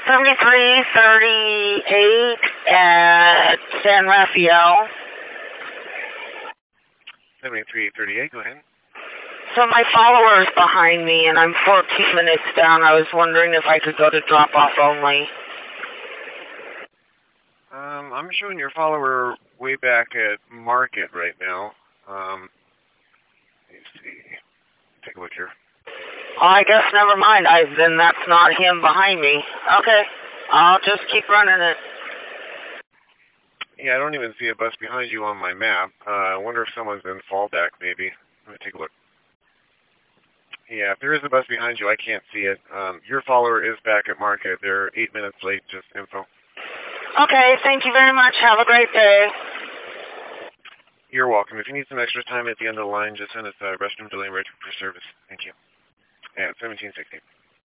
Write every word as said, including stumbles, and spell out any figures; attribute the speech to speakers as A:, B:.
A: seventy-three thirty-eight at San Rafael.
B: seventy-three thirty-eight, go ahead.
A: So my follower is behind me, and I'm fourteen minutes down. I was wondering if I could go to drop-off only.
B: Um, I'm showing your follower way back at Market right now. Um, let me see. Take a look here.
A: Oh, I guess never mind. I then that's not him behind me. Okay, I'll just keep running it.
B: Yeah, I don't even see a bus behind you on my map. Uh, I wonder if someone's in fallback, maybe. Let me take a look. Yeah, if there is a bus behind you, I can't see it. Um, your follower is back at Market. They're eight minutes late, just info.
A: Okay, thank you very much. Have a great day.
B: You're welcome. If you need some extra time at the end of the line, just send us a restroom delay ready for service. Thank you. At seventeen sixty.